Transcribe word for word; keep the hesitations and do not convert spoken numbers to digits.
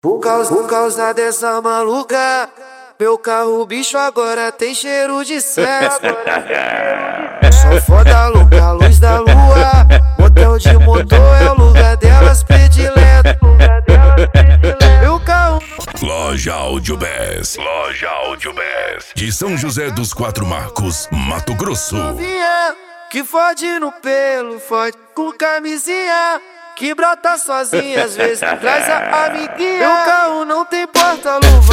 Por causa, por causa dessa maluca, meu carro bicho agora tem cheiro de sexo. Só foda louca, luz da lua, motel de motor é o lugar delas predileto. Meu carro. Loja Audiobest, Loja Audiobest, de São José dos Quatro Marcos, Mato Grosso. Que fode no pelo, fode com camisinha, que brota sozinha, às vezes traz a amiguinha. Meu carro não tem porta-luva.